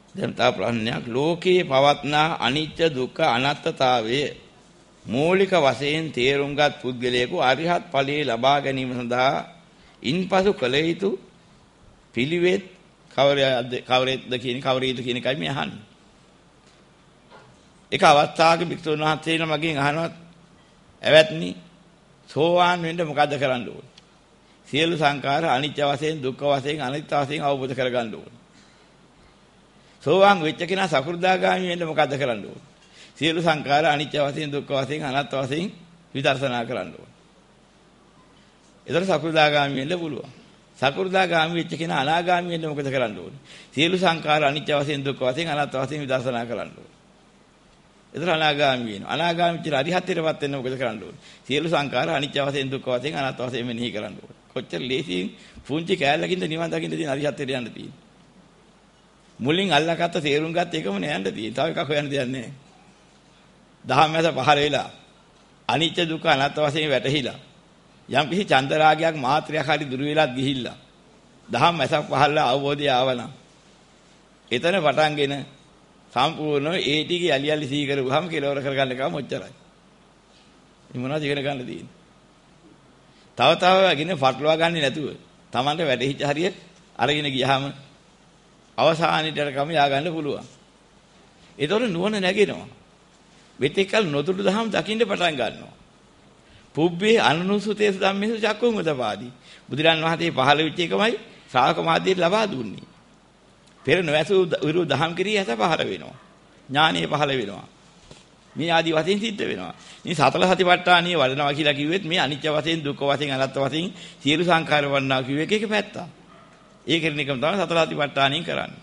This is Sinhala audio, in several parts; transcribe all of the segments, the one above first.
දැන් තා ප්‍රශ්නයක් ලෝකයේ පවත්නා අනිත්‍ය දුක්ඛ අනාත්මතාවය මූලික වශයෙන් තේරුම්ගත් පුද්ගලයෙකු අරිහත් ඵලයේ ලබා ගැනීම සඳහා ඉන්පසු කළ යුතු පිළිවෙත් කවරේද කියන එකයි මේ අහන්නේ. එක අවස්ථාවක භික්ෂුන් වහන්සේලා මගෙන් අහනවා "එවත්නි සෝවාන් වෙන්න මොකද්ද කරන්න ඕනේ?" සියලු සංඛාර අනිත්‍ය වශයෙන් දුක්ඛ වශයෙන් අනිත්‍ය වශයෙන් අවබෝධ කරගන්න ඕනේ. සෝවාන් වෙච්ච කෙනා සකෘදාගාමී වෙන්න මොකද්ද කරන්න ඕනේ? සියලු සංඛාර අනිත්‍ය වශයෙන් දුක්ඛ වශයෙන් අනාත්ම වශයෙන් විදර්ශනා කරන්න ඕනේ. ඒතර සකෘදාගාමී වෙන්න පුළුවන්. සකෘදාගාමී වෙච්ච කෙනා අනාගාමී වෙන්න මොකද කරන්න ඕනේ? සියලු සංඛාර අනිත්‍ය වශයෙන් දුක්ඛ වශයෙන් අනාත්ම වශයෙන් විදර්ශනා කරන්න ඕනේ. ඒතර අනාගාමී වෙනවා. අනාගාමී විතර අරිහත්ත්වයටපත් වෙන්න මොකද කරන්න ඕනේ? සියලු සංඛාර අනිත්‍ය වශයෙන් දුක්ඛ වශයෙන් අනාත්ම වශයෙන් මෙනෙහි කරන්න ඕනේ. කොච්චර ලේසියෙන් පුංචි කෑල්ලකින්ද නිවන් දකින්න තියෙන අරිහත්ත්වයට යන්න තියෙන්නේ. මුලින් අල්ලගත්ත තේරුම් ගත්ත එකම නෑ යන්න තියෙන්නේ. තව එකක් හොයන්න දෙයක් නෑ. දහමැස පහළ වෙලා අනිත්‍ය දුක්ඛ අනාත්ම වශයෙන් වැටහිලා යම් කිසි චන්දරාගයක් මාත්‍රයක් හරි දුර වෙලාත් ගිහිල්ලා දහමැසක් පහළලා අවබෝධය ආවනම් එතන පටන්ගෙන සම්පූර්ණව ඒ ටිකේ යලි යලි සී කරුවාම කෙලවර කරගන්න එකම ඔච්චරයි. මේ මොනවද ඉගෙන ගන්න තියෙන්නේ? තව ගෙන පටලවා ගන්නේ නැතුව Tamanට වැටහිච්ච හරිය අරගෙන ගියාම අවසානයේට කම යා ගන්න පුළුවන්. ඒතකොට නුවණ නැගෙනවා. වෙතිකල් නොදුටු දහම් දකින්න පටන් ගන්නවා. පුබ්බේ අනුනුසුතේ ධම්මේසු චක්කුං උදපාදී. බුදුරන් වහන්සේ පහළ වෙච්ච එකමයි ශ්‍රාවක මාධ්‍යයට ලබා දුන්නේ. පෙර නොඇසු විරු දහම් කිරී ඇස පහළ වෙනවා. ඥානෙ පහළ වෙනවා. මේ ආදි වශයෙන් සිද්ධ වෙනවා. මේ සතර සතිපට්ඨානිය වඩනවා කියලා කිව්වෙත් මේ අනිත්‍ය වශයෙන් දුක්ඛ වශයෙන් අනාත්ම වශයෙන් සියලු සංඛාර වඩනවා කිව්ව එක පැත්තක්. ඒ කෙරෙන එකම තමයි සතර සතිපට්ඨානිය කරන්නේ.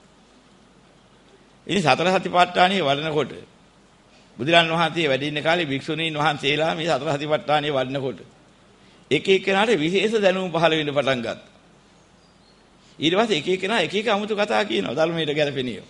ඉතින් සතර සතිපට්ඨානිය වඩනකොට බුදුරන් වහන්සේ වැඩ ඉන්න කාලේ භික්ෂුණීන් වහන්සේලා මේ සතර සතිපට්ඨානිය වඩනකොට එක එක්කෙනාට විශේෂ දැනුම පහළ වෙන්න පටන් ගත්තා. ඊට පස්සේ එක එක්කෙනා එක එක 아무තු කතා කියනවා ධර්මයට ගැලපෙනිය.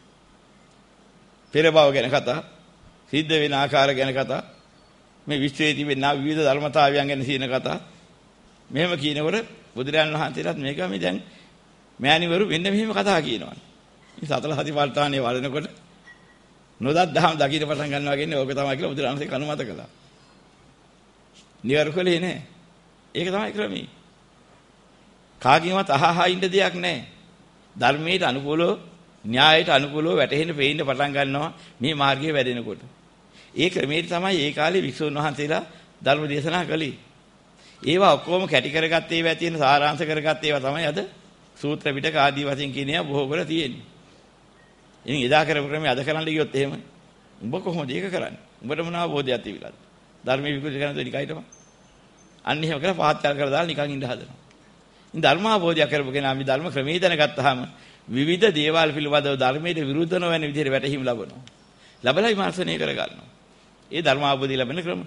පෙර භව ගැන කතා, සිද්ධ වෙන ආකාර ගැන කතා, මේ විශ්වයේ තිබෙන විවිධ ධර්මතාවයන් ගැන කියන කතා. මෙහෙම කියනකොට බුදුරන් වහන්සේලාත් මේක මේ දැන් මෑණිවරු වෙන්න මෙහෙම කතා කියනවා. මේ සතර සතිපට්ඨානිය වඩනකොට නොදත් දහම් දකින්න පටන් ගන්නවා කියන්නේ ඕක තමයි කියලා බුදුරජාණන්සේ කනුමත කළා. නිවර්කලේ නෑ. ඒක තමයි ක්‍රමී. කාගින්වත් අහහා ඉන්න දෙයක් නෑ. ධර්මයට අනුකූලව, න්‍යායට අනුකූලව වැටහෙන්න පේන්න පටන් ගන්නවා මේ මාර්ගයේ වැඩෙනකොට. ඒ ක්‍රමයට තමයි ඒ කාලේ වික්ෂුන් වහන්සේලා ධර්ම දේශනා කළේ. ඒවා ඔක්කොම කැටි කරගත්තේ ඒවා තියෙන සාරාංශ කරගත්තේ ඒවා තමයි අද සූත්‍ර පිටක ආදී වශයෙන් කියන ඒවා බොහෝ කර තියෙන්නේ. ඉතින් එදා කරපු ක්‍රමයේ අද කරන්න ගියොත් එහෙම උඹ කොහොමද ඒක කරන්නේ? උඹට මොන අවබෝධයක් තිබිලාද? ධර්මයේ විකෘති කරන දෙ නිකයිටම. අන්න එහෙම කරලා පහත්කාර කරලා දාලා නිකන් ඉඳ හදනවා. ඉතින් ධර්ම අවබෝධයක් කරපු කෙනා මේ ධර්ම ක්‍රමයේ දැනගත්තාම විවිධ දේවල් පිළිබඳව ධර්මයට විරුද්ධ නොවන විදිහට වැටහීම් ලබනවා. ලැබලා විමර්ශනය කරගන්නවා. ඒ ධර්ම අවබෝධය ලැබෙන ක්‍රම.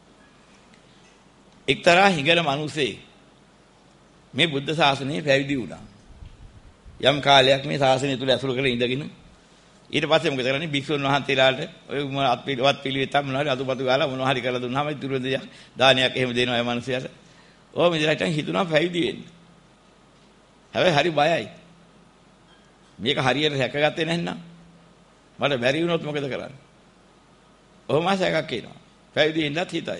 එක්තරා හිඟල මිනිසේ මේ බුද්ධ ශාසනයේ පැවිදි වුණා. යම් කාලයක් මේ ශාසනය තුල ඇසුරු කරගෙන ඉඳගෙන ඊට පස්සේ මොකද කරන්නේ භික්ෂුන් වහන්සේලාට ඔය අත්පිළිවත් පිළිවෙතක් මොනවාරි අතුපතු ගාලා මොනවා හරි කරලා දුන්නාම දුරදයක් දානයක් එහෙම දෙනවා ඒ මිනිහයාට. ඕම ඉඳලා හිතුණා පැවිදි වෙන්න. හැබැයි හරි බයයි. මේක හරියට රැකගත්තේ නැත්නම් මට බැරි වුණොත් මොකද කරන්නේ? ඔහොම ආසයක් එනවා. පැවිදි වෙන්නත් හිතයි.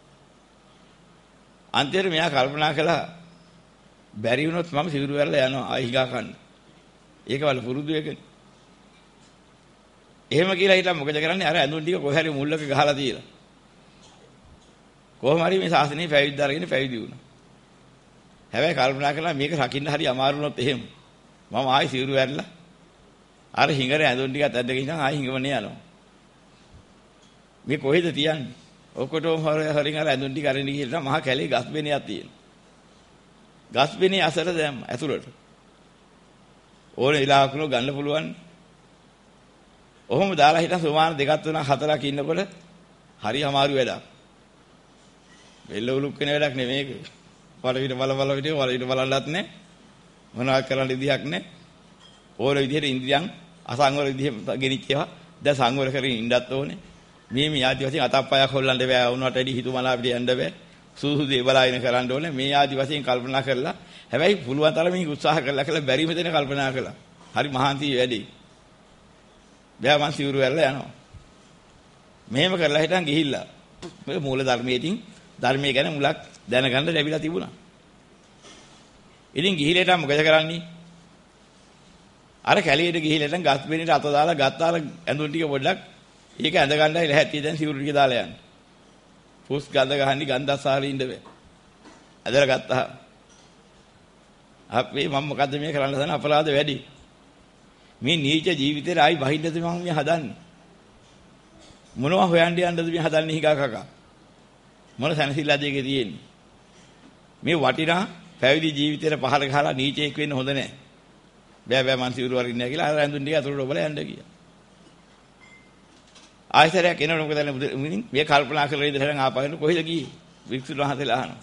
අන්තිමට මෙයා කල්පනා කළා බැරි වුණොත් මම සිවුරු වැරලා යනවා ආයි හිගා කන්න. ඒක වල පුරුදු එකනේ. එහෙම කියලා හිටලා මොකද කරන්නේ? අර ඇඳුම් ටික කොහේ හරි මුල්ලක ගහලා තියලා. කොහොම හරි මේ ශාසනය පැවිද්ද අරගෙන පැවිදි වුණා. හැබැයි කල්පනා කළා මේක රකින්න හරි අමාරු වුණොත් එහෙම මම ආයි සිවුරු වැරලා අර හිඟර ඇඳුම් ටිකත් ඇද්දගෙන ඉඳන් ආයි හිඟවන්නේ යනවා. මේ කොහෙද තියන්නේ? ඔකොටම හරින් අර ඇඳුම් ටික අරින්න ගිහලා මහා කැලේ ගස් බෙනයක් තියෙනවා. ගස් බෙනේ අසර දැම්ම ඇතුළට. ඕන ඉලාවකන ගන්න පුළුවන්. ඔහොම දාලා හිටන් සුමාන 2 3 4ක් ඉන්නකොට හරි අමාරු වැඩක්. බෙල්ල උලුක් වෙන වැඩක් නෙමෙයි මේක. වල විදිහ බලන්නත් නෑ. මොනවා කරන්න විදිහක් නෑ. ඕන විදිහට ඉන්ද්‍රියන් අසංවර විදිහ ගෙනිච්චේවා. දැන් සංවර කරගෙන ඉන්නත් ඕනේ. මේ ආදි වශයෙන් අතප්පයක් හොල්ලන්න බෑ. වුණාට වැඩි හිතුමලා අපිට යන්න බෑ. සූසු දේ බලාගෙන කරන්න ඕනේ. මේ ආදි වශයෙන් කල්පනා කරලා හැබැයි පුළුවන් තරමින් උත්සාහ කරලා බැරිම දෙන කල්පනා කළා. හරි මහන්සි වැඩි. බෑ මං සිවුරු ඇරලා යනවා. මෙහෙම කරලා හිටන් ගිහිල්ලා. මේ මූල ධර්මයේදී ධර්මයේ ගැන මුලක් දැනගන්න ලැබිලා තිබුණා. ඉතින් ගිහිලට මොකද කරන්නේ? අර කැලියට ගිහිලට ගස් බෙනෙට අත දාලා ගත්තාල ඇඳුම් ටික පොඩ්ඩක් ඒක ඇඳ ගන්නයි ලැහැත්තිය දැන් සිවුරු ටික දාලා යන්න. පුස් ගඳ ගහන්නේ ගන්ධස්සාරේ ඉන්න බෑ. ඇදලා ගත්තා. අපි මම මොකද්ද මේ කරන්න හදන අපරාධ වැඩි. මේ නීච ජීවිතේ ආයි බහින්නද මම මේ හදන්නේ. මොනවා හොයන්න යන්නද මේ හදන්නේ හිගා කකා. මොන සැනසෙල්ලද ඒකේ තියෙන්නේ. මේ වටිනා පැවිදි ජීවිතේට පහර ගහලා නීචයෙක් වෙන්න හොඳ නැහැ. බෑ බෑ මං සිවුරු වරින්නේ නැහැ කියලා අර ඇඳුම් ටික අතුරට ඔබලා යන්න ගියා. ආයතරයක් එනකොට මොකද දැන් මේ කල්පනා කරලා ඉඳලා ආපහු කොහෙද ගියේ? වික්ෂුන් වහන්සේලා අහනවා.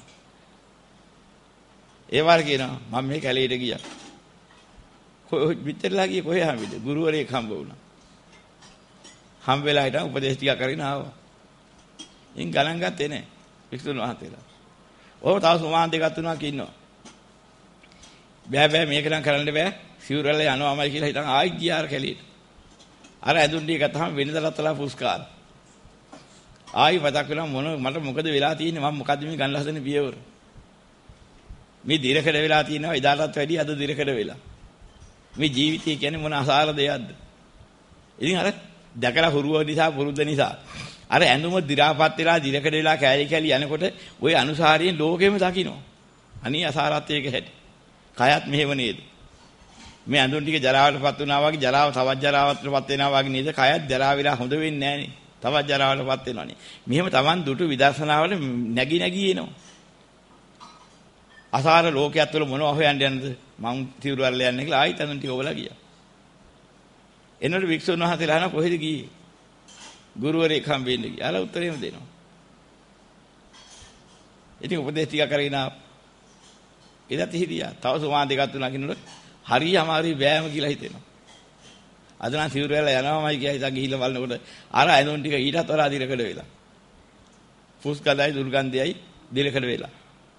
ඒ වාර කියනවා මම මේ කැලේට ගියා. විතරලා ගියේ කොහේ හම්බෙද? ගුරුවරයෙක් හම්බ වුණා. හම්බ වෙලා හිටන් උපදේශ ටික කරගෙන ආවා. ඉන් ගණන් ගත්තේ නැහැ වික්ෂුන් වහන්සේලා. ඔව් තව සුමාන් දෙකක් තුනක් ඉන්නවා. බෑ බෑ මේක නම් කරන්න බෑ. සිවුරල්ල යනවාමයි කියලා හිටන් ආයි ගියා අර කැලේට. අර ඇඳුම් ටික ගත්තාම වෙනදටලා පුස්කාර. ආයි මතක් වෙනවා මට මොකද වෙලා තියෙන්නේ මම මොකද්ද මේ ගන්න හදන පියවර. මේ දිරකඩ වෙලා තියෙනවා එදාටත් වැඩිය අද දිරකඩ වෙලා. මේ ජීවිතය කියන්නේ මොන අසාර දෙයක්ද? ඉතින් අර දැකලා හුරුව නිසා පුරුද්ද නිසා අර ඇඳුම දිරාපත් වෙලා දිරකඩ වෙලා කෑලි කෑලි යනකොට ওই අනුසාරයෙන් ලෝකෙම දකින්නවා. අනී අසාරත්වයක හැටි. කයත් මෙහෙම නේද? මේ ඇඳුම් ටික ජරාවටපත් වුණා වගේ ජරාව තවත් ජරාවටපත් වෙනවා වගේ නේද? කයත් ජරා වෙලා හොඳ වෙන්නේ නැහනේ. තවත් ජරාවටපත් වෙනවනේ. මෙහෙම Taman දුටු විදර්ශනාවල නැగి නැగి එනවා. අසාර ලෝකයක් තුළ මොනවා හොයන්න යන්නද? මං තිවුරු වල යන්නේ කියලා ආයිත් ඇඳුම් ටික ඔබලා ගියා. එනකොට වික්ෂුන් වහන්සේලා අහනවා කොහෙද ගියේ? ගුරුවරයෙක් හම්බෙන්න ගියා. අර උත්තරේම දෙනවා. ඉතින් උපදේශ ටික කරගෙන එදත් හිටියා. තව සුමාන දෙකක් තුනක් ඉන්නකොට හරිය අමාරුයි බෑම කියලා හිතෙනවා. අද නම් සිවුරු වල යනවාමයි කියලා හිතා ගිහිල්ලා බලනකොට අර ඇඳුම් ටික ඊටත් වඩා දිරකඩ වෙලා. පුස් ගඳයි දුර්ගන්ධයයි දිරකඩ වෙලා.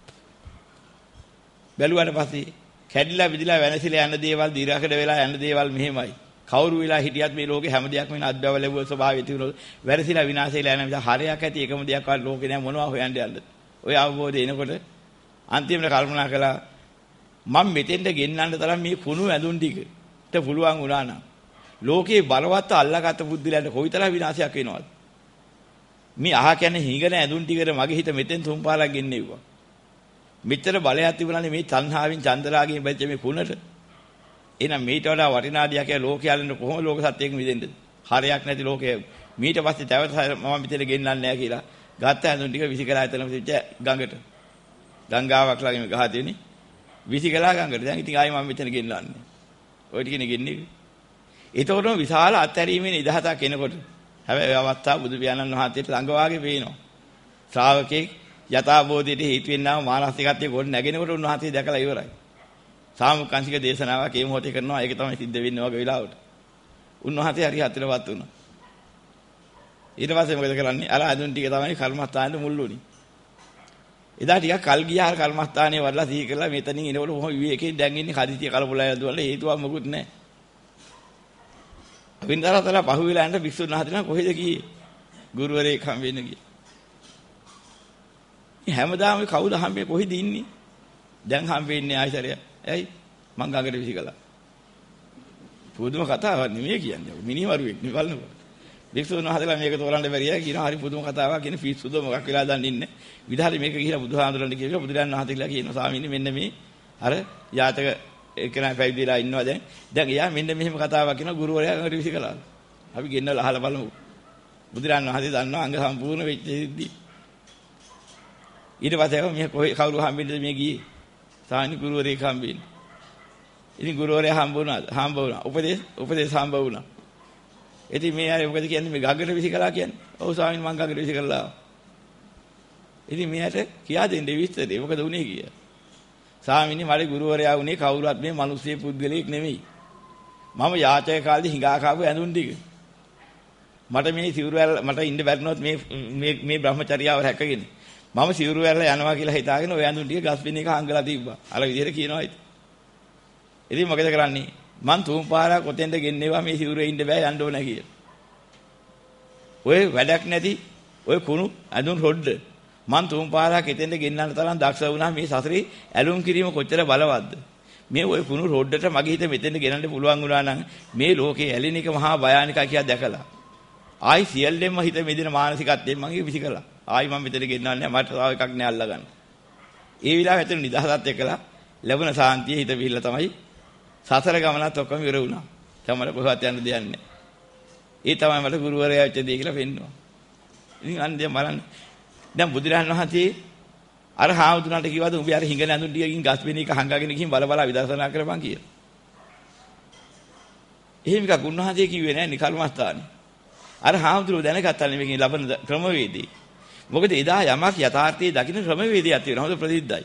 බැලුවාට පස්සේ කැඩිලා විදිලා වෙනසිලා යන දේවල් දිරකඩ වෙලා යන දේවල් මෙහෙමයි. කවුරු වෙලා හිටියත් මේ ලෝකේ හැම දෙයක්ම වෙන අත්බව ලැබුව ස්වභාවය තිබුණොත් වැරසිලා විනාශයලා යන නිසා හරයක් ඇති එකම දෙයක් වල ලෝකේ නෑ මොනවා හොයන්න යන්නද? ඔය අවබෝධය එනකොට අන්තිමට කල්පනා කළා මම මෙතෙන්ට ගෙන්නන්න තරම් මේ කුණු ඇඳුම් ටිකට පුළුවන් වුණා නම් ලෝකේ බලවත් අල්ලාගත් බුද්ධිලට කොයිතරම් විනාශයක් වෙනවද? මේ අහ කියන්නේ හිඟන ඇඳුම් ටිකට මගේ හිත මෙතෙන් තුම්පාලක් ගෙන්නේවුවා. මෙච්චර බලයක් තිබුණානේ මේ තණ්හාවෙන් චන්දරාගයෙන් බැච්ච මේ කුණට. එහෙනම් මේට වඩා වටිනා දෙයක් කියලා ලෝකයලෙන් කොහොම ලෝක සත්‍යයෙන් මිදෙන්නද? හරයක් නැති ලෝකයේ මීට පස්සේ තවත මම මෙතන ගෙන්නන්නේ නැහැ කියලා ගත්ත ඇඳුම් ටික විසිකලා එතනම තිබ්ච ගඟට. ගංගාවක් ළඟම ගහ තියෙන්නේ. විසිකලා ගඟට. දැන් ඉතින් ආයි මම මෙතන ගෙන්නන්නේ. ඔය ටිකනේ ගෙන්නේ. ඒතකොටම විශාල අත්හැරීමේ නිදහසක් එනකොට හැබැයි අවස්ථාව බුදු පියාණන් වහන්සේට ළඟ වාගේ පේනවා. ශ්‍රාවකේ යථාබෝධයට හේතු වෙන්නා මානසිකත්වයේ ගොඩ නැගෙනකොට උන්වහන්සේ දැකලා ඉවරයි. සාමුකාංශික දේශනාවක් ඒ මොහොතේ කරනවා. ඒක තමයි සිද්ධ වෙන්නේ වගේ වෙලාවට. උන්වහන්සේ හරි හතරවත් වුණා. ඊට පස්සේ මොකද කරන්නේ? අර අඳුන් ටික තමයි කර්මස්ථානෙට මුල් වුණේ. එදා ටිකක් කල් ගියා කර්මස්ථානයේ වඩලා සිහි කරලා මෙතනින් එනකොට කොහොම විවේකයෙන් දැන් ඉන්නේ කදිතිය කලබලයි දුවල හේතුවක් මොකුත් නැහැ. වින්දරතල පහුවෙලා යන භික්ෂුන් වහන්සේලා කොහෙද ගියේ? ගුරුවරයෙක් හම්බෙන්න ගියා. මේ හැමදාම කවුද හම්බෙන්නේ කොහෙද ඉන්නේ? දැන් හම්බෙන්නේ ආයතරය. ඇයි? මං ගඟට විසිකලා. පුදුම කතාවක් නෙමෙයි කියන්නේ. මිනිමරුවෙක් නේ බලනකොට. භික්ෂුන් වහන්සේලා මේක තෝරන්න බැරියයි කියනවා හරි පුදුම කතාවක් කියන පිස්සුද මොකක් වෙලා දන්නේ ඉන්නේ. විධාරි මේක ගිහිලා බුදුහාමුදුරන්ට කියනවා බුදුරජාණන් වහන්සේලා කියනවා ස්වාමීනි මෙන්න මේ අර යාතක එක්කෙනා පැවිදිලා ඉන්නවා දැන්. දැන් එයා මෙන්න මෙහෙම කතාවක් කියනවා ගුරුවරයා ගඟට විසිකලා. අපි ගෙන්නලා අහලා බලමු. බුදුරජාණන් වහන්සේ දන්නවා අංග සම්පූර්ණ වෙච්ච සිද්ධි. ඊට පස්සේ මේ කවුරු හම්බෙන්නද මේ ගියේ? සානි ගුරුවරයෙක් හම්බෙන්නේ. ඉතින් ගුරුවරයා හම්බ වුණා. උපදේශ හම්බ වුණා. ඉතින් මේ අය මොකද කියන්නේ මේ ගඟට විසිකලා කියන්නේ? ඔව් ස්වාමීන් මං ගඟට විසිකලා. ඉතින් මෙයාට කියා දෙන්නේ විස්තරේ මොකද උනේ කියලා. ස්වාමීනි මගේ ගුරුවරයා උනේ කවුරුත් මේ මිනිස්සු පුද්ගලෙක් නෙමෙයි. මම යාචක කාලේ හිඟා කාපු ඇඳුම් ටික. මට මේ සිවුරු මට ඉන්න බැරිනොත් මේ බ්‍රහ්මචර්යාව රැකගෙන මම සිවුරු වැරලා යනවා කියලා හිතාගෙන ඔය ඇඳුම් ටික ගස් පින්න එක හංගලා තිබ්බා. අර විදිහට කියනවා ඉතින්. ඉතින් මොකද කරන්නේ? මං තුන් පාරක් කොතෙන්ද ගෙන්නේවා මේ සිවුරේ ඉන්න බෑ යන්න ඕන කියලා. ඔය වැඩක් නැති ඔය කුණු ඇඳුම් රොඩ්ඩ මං තුන් පාරක් එතෙන්ද ගෙන්නන්න තරම් දක්ෂ වුණා මේ සසරේ ඇලුම් කිරීම කොච්චර බලවත්ද. මේ ඔය කුණු රොඩ්ඩට මගේ හිත මෙතෙන්ද ගෙනන්න පුළුවන් වුණා නම් මේ ලෝකේ ඇලෙන එක මහා භයානකයි කියලා දැකලා ආයි සියල්ලෙන්ම හිත මෙදින මානසිකත්වයෙන් මම ඒක විසිකලා ආයි මම මෙතන ගෙන්නන්නේ නැහැ මට තව එකක් නෑ අල්ලගන්න. ඒ විලාව ඇතුළේ නිදහසත් එක්කලා ලැබුණ සාන්තිය හිත විහිල්ලා තමයි සසර ගමනත් ඔක්කොම ඉවර වුණා. තමයි කොහොමද යන්න දෙයක් නැහැ. ඒ තමයි මට ගුරුවරයා වෙච්ච දේ කියලා පෙන්නවා. ඉතින් අන්න දැන් බලන්න. දැන් බුදුරජාණන් වහන්සේ අර හාමුදුරන්ට කිව්වද උඹ අර හිඟන ඇඳුම් ටිකකින් ගස් වෙන එක හංගගෙන ගිහින් බල බල විදර්ශනා කරපන් කියලා. එහෙම එකක් උන්වහන්සේ කිව්වේ නැහැ නිකල්මස්ථානේ. අර හාමුදුරුවෝ දැනගත්තා නෙමෙයි ලබන ක්‍රමවේදී. මොකද එදා යමක් යථාර්ථයේ දකින්න ක්‍රමවේදයක් තියෙනවා. හොඳ ප්‍රසිද්ධයි.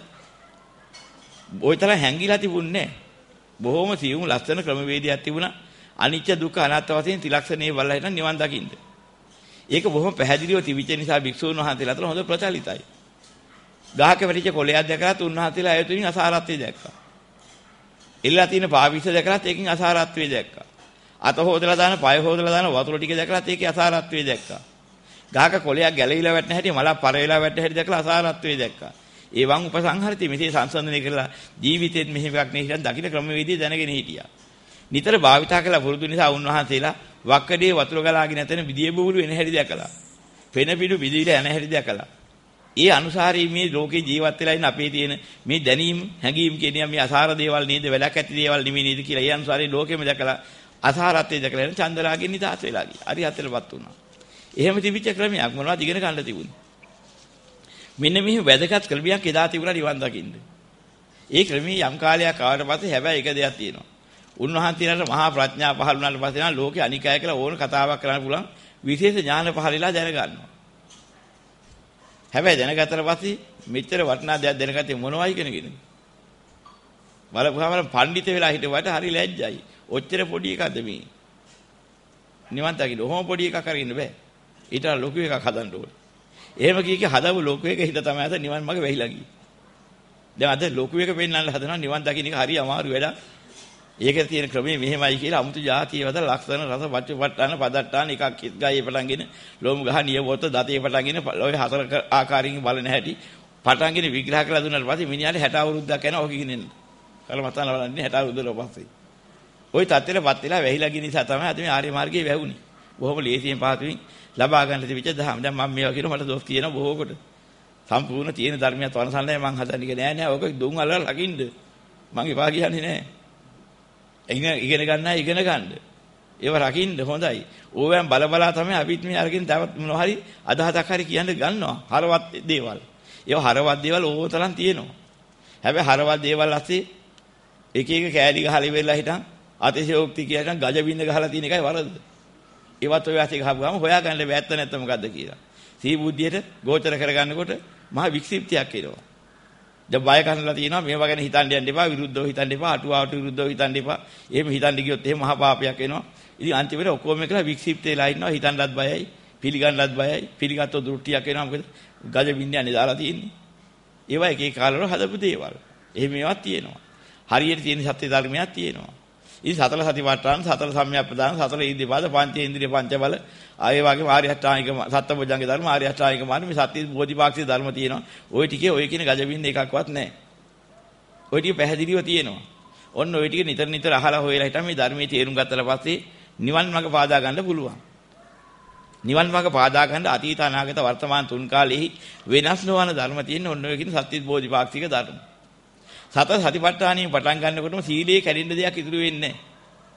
ওই තරම් හැංගිලා තිබුණේ නැහැ. බොහොම සියුම් ලස්සන ක්‍රමවේදයක් තිබුණා. අනිත්‍ය දුක්ඛ අනාත්ම වශයෙන් ත්‍රිලක්ෂණේ බලලා හිටන් නිවන් දකින්න. ඒක බොහොම පැහැදිලිව තිබිච්ච නිසා භික්ෂුන් වහන්සේලා අතර හොඳ ප්‍රචලිතයි. ගහක වැටිච්ච කොළයක් දැකලාත් උන්වහන්සේලා ආයතනින් අසාරත්වය දැක්කා. එල්ලලා තියෙන පාවිච්ච දැකලාත් ඒකෙන් අසාරත්වය දැක්කා. අත හොදලා දාන, පය හොදලා දාන වතුර ටික දැකලාත් ඒකේ අසාරත්වය දැක්කා. ගහක කොළයක් ගැලවිලා වැටෙන හැටි, මලක් පර වෙලා වැටෙන හැටි දැකලා අසාරත්වය දැක්කා. ඒවන් උපසංහරිතී මෙසේ සංසන්දනය කරලා ජීවිතේත් මෙහෙම එකක් නේ හිතන් දකින්න ක්‍රමවේදී දැනගෙන හිටියා. නිතර භාවිතා කළ පුරුදු නිසා උන්වහන්සේලා වක්කඩේ වතුර ගලාගෙන නැතන විදියේ බුබුලු එන හැටි දැකලා, පෙන පිටු විදියට යන හැටි දැකලා, ඒ අනුසාරී මේ ලෝකේ ජීවත් වෙලා ඉන්න අපේ තියෙන මේ දැනීම්, හැඟීම් කියන මේ අසාර දේවල් නේද, වැඩක් ඇති දේවල් නෙමෙයි නේද කියලා ඒ අනුසාරී ලෝකෙම දැකලා අසාරත්වයේ දැකලා එන චන්දරාගෙන් නිදහස් වෙලා ගියා. හරියටලපත් වුණා. එහෙම තිබිච්ච ක්‍රමයක් මොනවද ඉගෙන ගන්න තිබුණේ. මෙන්න මේ වැදගත් ක්‍රමයක් එදා තිබුණා නිවන් දකින්න. ඒ ක්‍රමී යම් කාලයක් ආවට පස්සේ හැබැයි එක දෙයක් තියෙනවා. උන්වහන්සේලාට මහා ප්‍රඥා පහළ වුණාට පස්සේ නම් ලෝකේ අනිකය කියලා ඕන කතාවක් කරන්න පුළුවන් විශේෂ ඥාන පහළලා දැනගන්නවා. හැබැයි දැනගත්තට පස්සේ මෙච්චර වටිනා දෙයක් දැනගත්තේ මොනවයි කෙනගෙන. බලපුවාම පඬිත වෙලා හිටවට හරි ලැජ්ජයි. ඔච්චර පොඩි එකක්ද මේ? නිවන් දකින්න ඔහොම පොඩි එකක් අරින්න බෑ. ඊට ලොකු එකක් හදන්න ඕනේ. එහෙම කීකේ හදව ලොකු එක හිත තමයි අද නිවන් මාර්ග වෙහිලා ගියේ. දැන් අද ලොකු එක පෙන්වන්න හදනවා නිවන් දකින්න එක හරි අමාරු වැඩක්. ඒකේ තියෙන ක්‍රමය මෙහෙමයි කියලා අමුතු જાතිය වද ලක්ෂණ රස වච්චපට්ටාන පදට්ටාන එකක් ගායේ පටන්ගෙන ලෝම ගහ නියවොත දතේ පටන්ගෙන ඔය හතර ආකාරයෙන් බලන හැටි පටන්ගෙන විග්‍රහ කරලා දුන්නාට පස්සේ මිනිහාට 60 අවුරුද්දක් යනවා ඔක කියනෙන්න. කලමතන බලන්නේ 60 අවුරුද්දල පස්සේ. ওই තත්ත්වෙලපත් වෙලා වැහිලා ගිය නිසා තමයි අද මේ ආර්ය මාර්ගයේ වැහුනේ. බොහොම ලේසියෙන් පහතුවෙන් ලබා ගන්න තිබිච්ච දහම. දැන් මම මේවා කියන මට දොස් කියනවා බොහෝ කොට. සම්පූර්ණ තියෙන ධර්මයක් වරසන්නේ මං හදන්නේ නෑ ඔක දුන් අල්ලලා ලකින්න. මං එපා කියන්නේ නෑ. ඉගෙන ගන්න ඉගෙන ගන්න. ඒව රකින්න හොඳයි. ඕවෙන් බලබලා තමයි අපිත් මේ අරගෙන තවත් මොනවා හරි අදහසක් හරි කියන්න ගන්නවා. හරවත් දේවල්. ඒව හරවත් දේවල් ඕතරම් තියෙනවා. හැබැයි හරවත් දේවල් ඇස්සේ එක එක කෑලි ගහලා ඉවෙලා හිටන් අතිශයෝක්ති කියනකම් ගජ බින්ද ගහලා තියෙන එකයි වරද. ඒවත් ඔය ඇස්සේ ගහපු ගම හොයාගන්න බැත්ත නැත්නම් මොකද්ද කියලා. සී බුද්ධියට ගෝචර කරගන්නකොට මහ වික්ෂිප්තියක් එනවා. දැන් බය කරනලා තියෙනවා මේවා ගැන හිතන්න යන්න එපා, විරුද්ධව හිතන්න එපා, අටුවාවට විරුද්ධව හිතන්න එපා. එහෙම හිතන්න ගියොත් එහෙම මහා පාපයක් එනවා. ඉතින් අන්තිමට ඔක්කොම එකලා වික්ෂිප්ත වෙලා ඉන්නවා. හිතන්නත් බයයි, පිළිගන්නත් බයයි. පිළිගත්තොත් දෘෂ්ටියක් එනවා. මොකද ගජ බින්දයන්නේ දාලා තියෙන්නේ. ඒවා එක එක කාලවල හදපු දේවල්. එහෙම ඒවාත් තියෙනවා. හරියට තියෙන සත්‍ය ධර්මයක් තියෙනවා. ඉතින් සතර සතිපට්ඨාන, සතර සම්‍යක්ප්‍රදාන, සතර ඉද්ධිපාද, පංචේන්ද්‍රිය පංච බල, ආයේ වගේම ආර්ය අෂ්ටාංගික සත්බොජ්ජංග ධර්ම, ආර්ය අෂ්ටාංගික මාර්ග මේ සත්‍ය බෝධිපාක්ෂික ධර්ම තියෙනවා. ওই ටිකේ ඔය කියන ගජබින්න එකක්වත් නැහැ. ওই ටික පැහැදිලිව තියෙනවා. ඔන්න ওই ටික නිතර නිතර අහලා හොයලා හිටන් මේ ධර්මයේ තේරුම් ගත්තට පස්සේ නිවන් මාර්ග පාදා ගන්න පුළුවන්. නිවන් මාර්ග පාදා ගන්න අතීත අනාගත වර්තමාන තුන් කාලෙහි වෙනස් නොවන ධර්ම තියෙන ඔන්න ඔය කියන සත්‍ය බෝධිපාක්ෂික ධර්ම. සතර සතිපට්ඨානිය පටන් ගන්නකොටම සීලයේ කැඩෙන්න දෙයක් ඉතුරු වෙන්නේ නැහැ.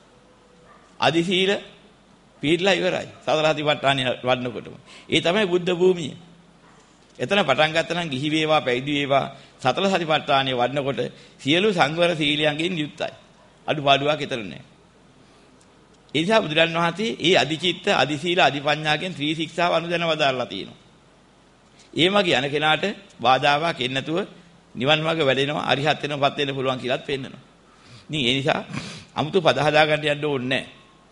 අදි සීල පීඩලා ඉවරයි. සතර සතිපට්ඨානිය වඩනකොටම. ඒ තමයි බුද්ධ භූමිය. එතන පටන් ගත්තා නම් ගිහි වේවා පැවිදි වේවා සතර සතිපට්ඨානිය වඩනකොට සියලු සංවර සීලයන්ගෙන් යුක්තයි. අඩුපාඩුවක් ඊතර නැහැ. ඒ නිසා බුදුරන් වහන්සේ මේ අදිචිත්ත, අදිසීල, අදිපඤ්ඤා ත්‍රි ශික්ෂාව අනුදැන වදාරලා තියෙනවා. ඒ වගේ යන කෙනාට බාධාවක් එන්නේ නැතුව නිවන් මාර්ග වැඩෙනවා, අරිහත් වෙනවපත් වෙන්න පුළුවන් කියලාත් පෙන්නනවා. ඉතින් ඒ නිසා 아무තු පද හදා ගන්න යන්න ඕනේ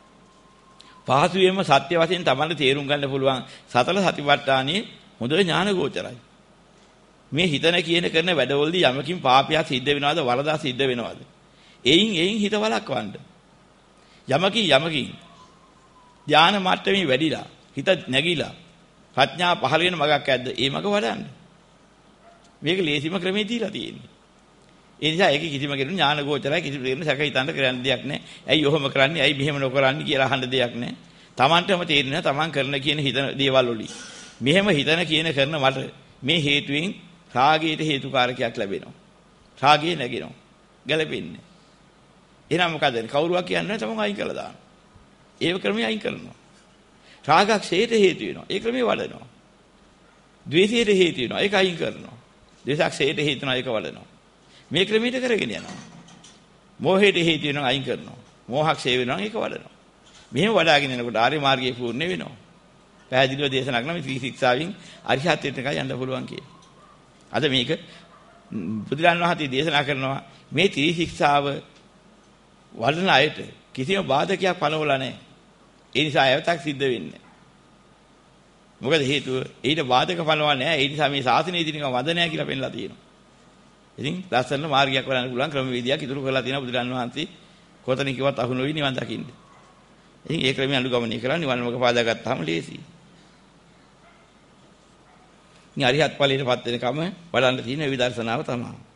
නැහැ. පහසුවෙන්ම සත්‍ය වශයෙන් තමයි තේරුම් ගන්න පුළුවන් සතර සතිපට්ඨානියේ හොඳ ඥාන ගෝචරයි. මේ හිතන කියන කරන වැඩවලදී යමකින් පාපයක් සිද්ධ වෙනවද, වරදක් සිද්ධ වෙනවද? එයින් හිත වළක්වන්න. යමකින් ධාන මට්ටමේ වැඩිලා හිත නැගිලා ප්‍රඥා පහළ වෙන මගක් ඇද්ද? ඒ මග වඩන්න. මේක ලේසිම ක්‍රමේ දීලා තියෙන්නේ. ඒ නිසා ඒක කිසිම කෙනෙකු ඥාන ගෝචරයි කිසිම කෙනෙකු සැක හිතන්න කරන්න දෙයක් නැහැ. ඇයි ඔහොම කරන්නේ? ඇයි මෙහෙම නොකරන්නේ කියලා අහන්න දෙයක් නැහැ. Tamanටම තේරෙනවා Taman කරන කියන හිතන දේවල් වලින්. මෙහෙම හිතන කියන කරන මට මේ හේතුවෙන් රාගයට හේතුකාරකයක් ලැබෙනවා. රාගය නැගෙනවා. ගැලපෙන්නේ. එහෙනම් මොකද වෙන්නේ? කවුරුවක් කියන්නේ තමන් අයින් කළා දානවා. ඒව ක්‍රමයේ අයින් කරනවා. රාගක්ෂේයට හේතු වෙනවා. ඒ ක්‍රමයේ වඩනවා. ද්වේෂයට හේතු වෙනවා. ඒක අයින් කරනවා. ද්වේෂක්ෂේයට හේතු වෙනවා. ඒක වඩනවා. මේ ක්‍රමයට කරගෙන යනවා. මෝහයට හේතු වෙනවා අයින් කරනවා. මෝහක්ෂේ වෙනවා ඒක වඩනවා. මෙහෙම වඩාගෙන යනකොට ආර්ය මාර්ගයේ පූර්ණ වෙනවා. පැහැදිලිව දේශනා කරනවා මේ ත්‍රිශික්ෂාවෙන් අරිහත්ත්වයට යන්න පුළුවන් කියලා. අද මේක බුදුරන් වහන්සේ දේශනා කරනවා මේ ත්‍රිශික්ෂාව වඩන අයට කිසිම බාධකයක් පනවලා නැහැ. ඒ නිසා ඇවතක් සිද්ධ වෙන්නේ. මොකද හේතුව ඊට බාධක පනවන්නේ නැහැ. ඒ නිසා මේ ශාසනයේ දිනක වද නැහැ කියලා පෙන්නලා තියෙනවා. ඉතින් ලස්සන මාර්ගයක් වඩන්න පුළුවන් ක්‍රමවේදයක් ඉදිරි කරලා තියෙනවා බුදුරන් වහන්සේ. කොතන කිව්වත් අහු නොවි නිවන් දකින්න. ඉතින් ඒ ක්‍රමයේ අනුගමනය කරලා නිවන් මාර්ග පාදා ගත්තාම ලේසියි. ඉතින් අරිහත් ඵලයටපත් වෙනකම වඩන්න තියෙන විදර්ශනාව තමයි.